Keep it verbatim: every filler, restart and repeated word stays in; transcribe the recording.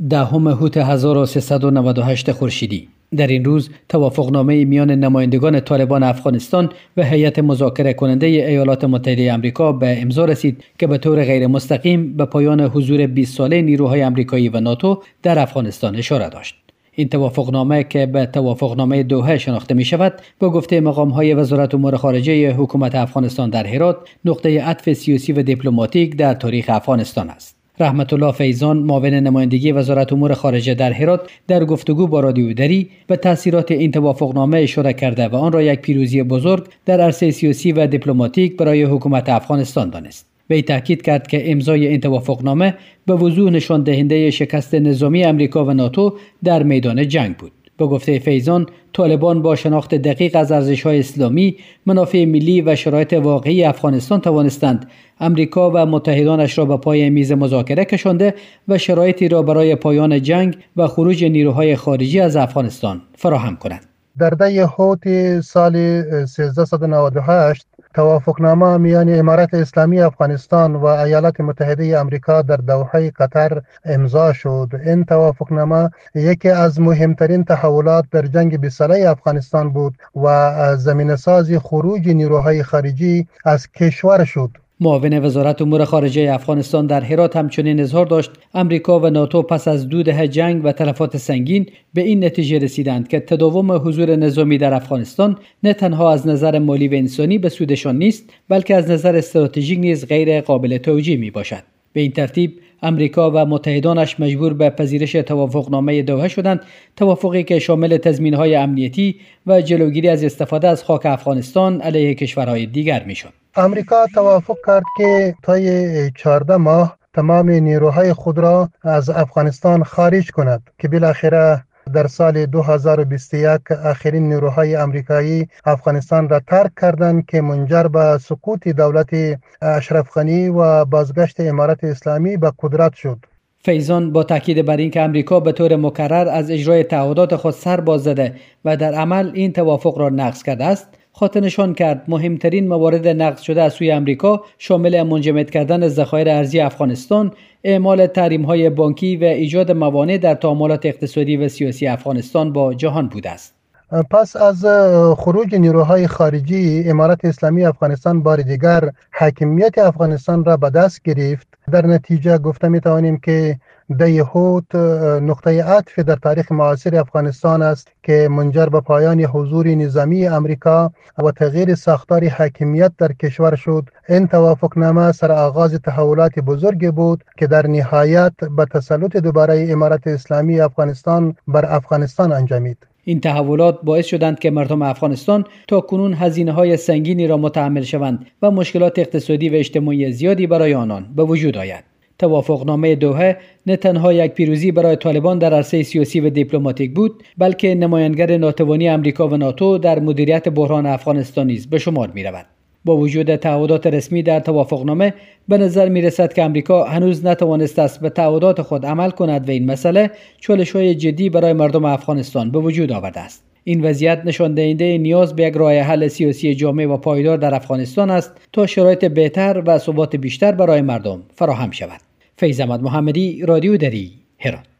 دهم هوت هزار و سیصد و نود و هشت خورشیدی. در این روز توافقنامه میان نمایندگان طالبان افغانستان و هیئت مذاکره کننده ایالات متحده آمریکا به امضا رسید که به طور غیر مستقیم به پایان حضور بیست ساله نیروهای آمریکایی و ناتو در افغانستان اشاره داشت. این توافقنامه که به توافقنامه دوحه شناخته می شود، به گفته مقام‌های وزارت امور خارجه حکومت افغانستان در هرات، نقطه عطف سیاسی و دیپلماتیک در تاریخ افغانستان است. رحمت الله فیضان، معاون نمایندگی وزارت امور خارجه در هرات، در گفتگو با رادیو دری به تاثیرات این توافقنامه اشاره کرده و آن را یک پیروزی بزرگ در عرصه سیاسی و دیپلماتیک برای حکومت افغانستان دانست. وی تاکید کرد که امضای این توافقنامه به وضوح نشان دهنده شکست نظامی آمریکا و ناتو در میدان جنگ بود. به گفته فیضان، طالبان با شناخت دقیق از ارزش‌های اسلامی، منافع ملی و شرایط واقعی افغانستان توانستند آمریکا و متحدانش را به پای میز مذاکره کشانده و شرایطی را برای پایان جنگ و خروج نیروهای خارجی از افغانستان فراهم کنند. در ده هوت سال سیزده نود و هشت توافقنامه میان امارت اسلامی افغانستان و ایالات متحده آمریکا در دوحه قطر امضا شد. این توافقنامه یکی از مهمترین تحولات در جنگ بیست ساله افغانستان بود و زمینه‌سازی خروج نیروهای خارجی از کشور شد. معاون وزارت امور خارجه افغانستان در هرات همچنین اظهار داشت آمریکا و ناتو پس از دو دهه جنگ و تلفات سنگین به این نتیجه رسیدند که تداوم حضور نظامی در افغانستان نه تنها از نظر مالی و انسانی به سودشان نیست، بلکه از نظر استراتژیک نیز غیر قابل توجیه می باشد. به این ترتیب آمریکا و متحدانش مجبور به پذیرش توافقنامه دوحه شدند، توافقی که شامل تضمین‌های امنیتی و جلوگیری از استفاده از خاک افغانستان علیه کشورهای دیگر می‌شد. آمریکا توافق کرد که طی چهارده ماه تمام نیروهای خود را از افغانستان خارج کند که بالاخره در سال دو هزار و بیست و یک آخرین نیروهای آمریکایی افغانستان را ترک کردند که منجر به سقوط دولت اشرف غنی و بازگشت امارت اسلامی به قدرت شد. فیضان با تاکید بر اینکه آمریکا به طور مکرر از اجرای تعهدات خود سر باز زده و در عمل این توافق را نقض کرده است، خاطر نشان کرد مهمترین موارد نقض شده از سوی آمریکا شامل منجمد کردن ذخایر ارزی افغانستان، اعمال تحریم‌های بانکی و ایجاد موانع در تعاملات اقتصادی و سیاسی افغانستان با جهان بوده است. پس از خروج نیروهای خارجی، امارت اسلامی افغانستان بار دیگر حاکمیت افغانستان را به دست گرفت. در نتیجه گفته می توانیم که ده هوت نقطه عطف در تاریخ معاصر افغانستان است که منجر به پایان حضور نظامی آمریکا و تغییر ساختار حاکمیت در کشور شد. این توافقنامه سر آغاز تحولات بزرگی بود که در نهایت به تسلط دوباره امارت اسلامی افغانستان بر افغانستان انجامید. این تحولات باعث شدند که مردم افغانستان تا کنون هزینه‌های سنگینی را متحمل شوند و مشکلات اقتصادی و اجتماعی زیادی برای آنان به وجود آید. توافقنامه دوحه نه تنها یک پیروزی برای طالبان در عرصه سیاسی و دیپلماتیک بود، بلکه نمایانگر ناتوانی آمریکا و ناتو در مدیریت بحران افغانستان نیز به شمار می رود. با وجود تعهدات رسمی در توافقنامه، به نظر می رسد که آمریکا هنوز نتوانسته است به تعهدات خود عمل کند و این مسئله چالش‌های جدی برای مردم افغانستان به وجود آورده است. این وضعیت نشان دهنده نیاز به یک راه حل سیاسی جامع و پایدار در افغانستان است تا شرایط بهتر و ثبات بیشتر برای مردم فراهم شود. فیض احمد محمدی، رادیو دری، هرات.